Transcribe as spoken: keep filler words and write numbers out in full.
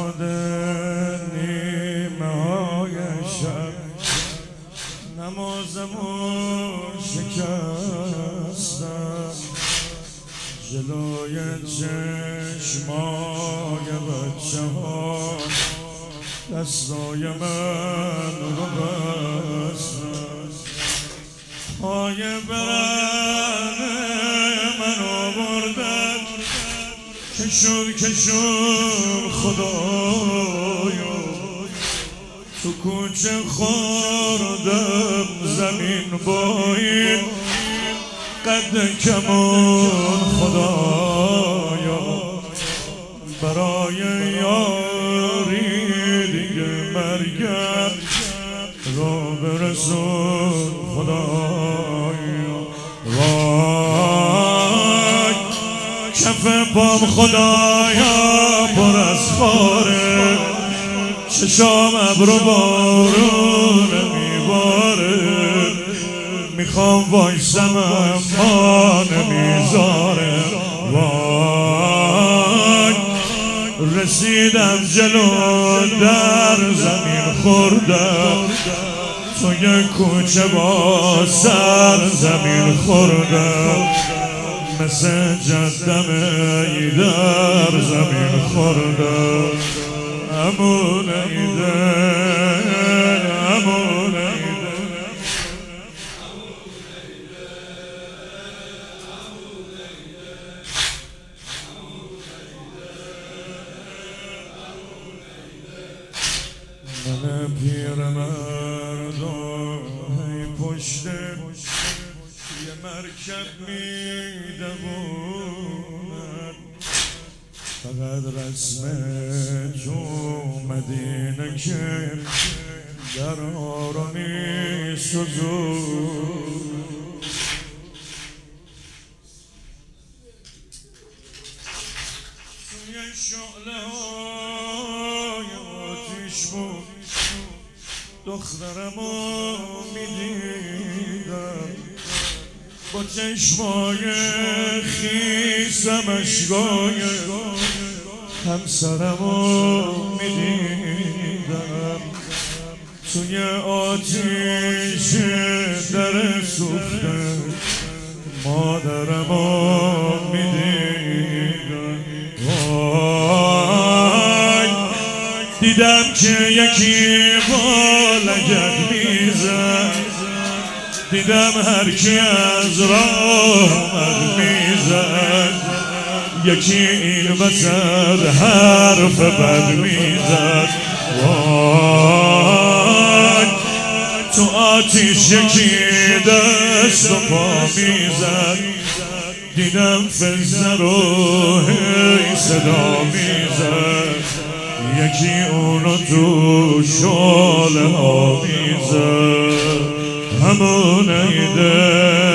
شده نیمه های شب، نمازمون شکستم جلوی چشمای بچه ها، دستای من رو بستم. پای برهنه من آوردن، کشون کشون خدایا، تو کوچه خوردم زمین باید قد کمون خدایا، برای یاری دیگه مرگم رو برسون خدایا. وای کف پام خدایا پر از خاره، چشام ابرو بارون میباره، میخوام وایسم اما نمیذاره. وای رسیدم جلو در زمین خوردم، توی کوچه با سر زمین خوردم، مثل جدم ای در زمین خوردم. امون ایده امون ایده من پیر مردم هی پشت یه مرکب میدوونن، فقط رسم تو مدینه که درها رو میسوزون. توی شعله های آتیش بود دخترمو میدیدم، با چشمای خیسم اشکای همسرمو میدیدم، توی آتیش در سوخته مادرمو میدیدم. وای دیدم که یکی با لگد میزد، دیدم هر کی از راه آمد میزد، یکی این وسط حرف بد میزد. وای تو آتیش یکی دست و پا میزد، دیدم فزه رو هی صدا میزد، یکی اونو تو شعله ها میزد. همون ایده